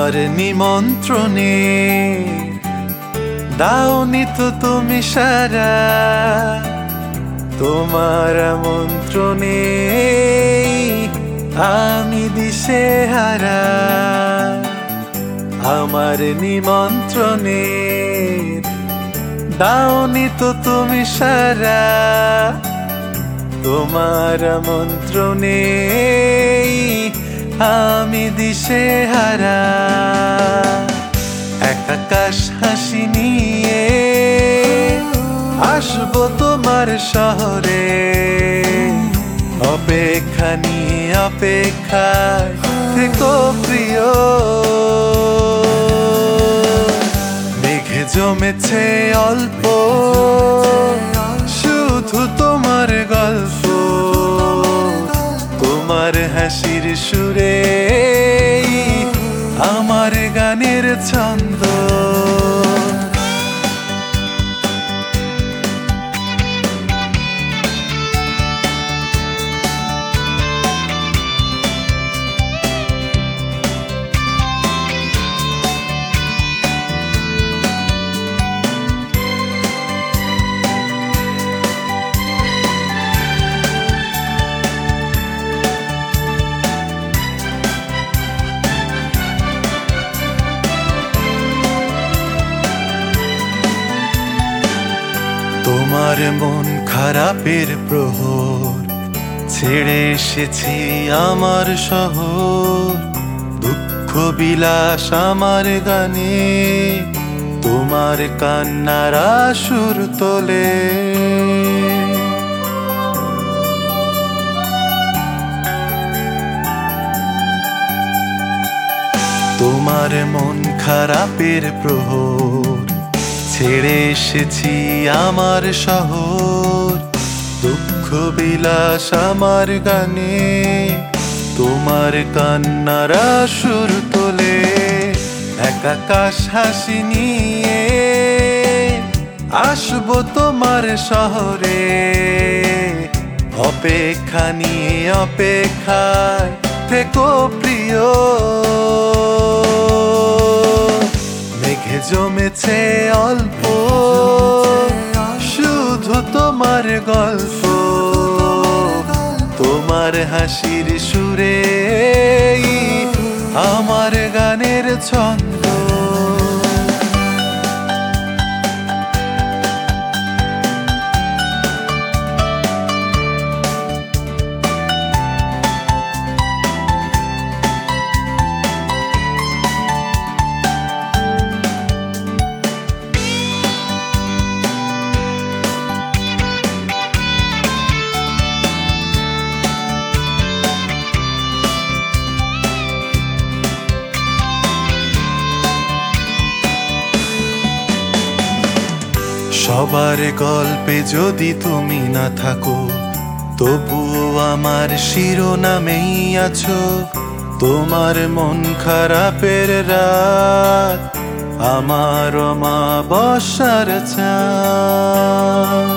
আমার নিমন্ত্রণে দাওনি তো তুমি সারা, তোমার আমন্ত্রণে আমি দিশেহারা। আমার নিমন্ত্রণে দাওনি তো তুমি সারা, তোমার আমন্ত্রণে আমি দিশেহারা। এক আকাশ হাসি নিয়ে আসবো তোমার শহরে, অপেক্ষা নিয়ে অপেক্ষায় থেকো প্রিয়। মেঘে জমেছে অল্প, শুধু তোমার গল্প, তোমার হাসির সুরে আমার গানের ছন্দ। তোমার মন খারাপের প্রহর ছেড়ে এসেছি আমার শহর, দুঃখ বিলাস আমার গানে তোমার কান্নার সুর তোলে। তোমার মন খারাপের প্রহর ছেড়ে এসেছি আমার শহর, দুঃখ বিলাস আমার গানে তোমার কান্নার সুর তোলে। এক আকাশ হাসি নিয়ে আসবো তোমার শহরে, অপেক্ষা নিয়ে অপেক্ষায় থেকো প্রিয়। মেঘে জমেছে অল্প, শুধু তোমার গল্প, তোমার হাসির সুরে আমার গানের ছন্দ। সবার গল্পে যদি তুমি না থাকো, তবুও আমার শিরোনামেই আছো। তোমার মন খারাপের রাত আমার অমাবস্যার চাঁদ।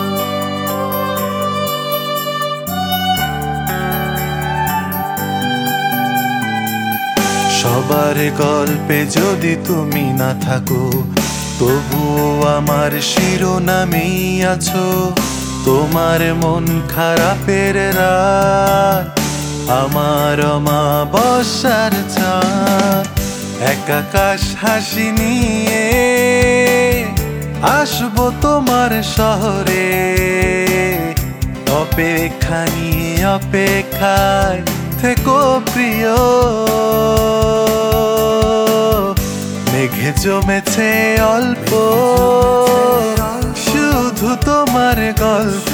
সবার গল্পে যদি তুমি না থাকো, তবুও আমার শিরোনামেই আছো। তোমার মন খারাপের রাত আমার অমাবস্যার চাঁদ। এক আকাশ হাসি নিয়ে আসবো তোমার শহরে, অপেক্ষা নিয়ে অপেক্ষায় থেকো প্রিয়। মেঘে জমেছে অল্প, শুধু তোমার গল্প,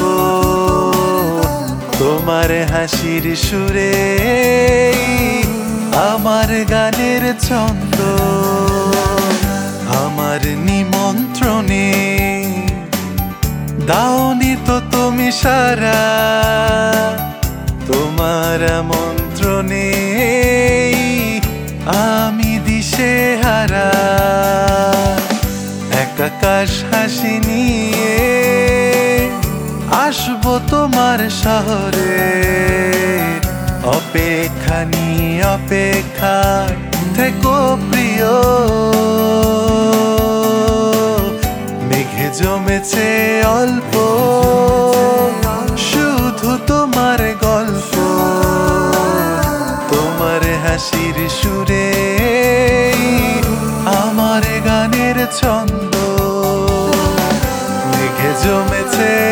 তোমার হাসির সুরে আমার গানের ছন্দ। আমার নিমন্ত্রণে দাওনি তো তুমি সারা, তোমার আমন্ত্রণে আমি দিশেহারা। এক আকাশ হাসি নিয়ে আসবো তোমার শহরে, অপেক্ষা নিয়ে অপেক্ষায় থেকো প্রিয়। ও মেঘে জমেছে অল্প, শুধু তোমার গল্প, তোমার হাসির সুরে আমার গানের ছন্দ। মেঘে জমেছে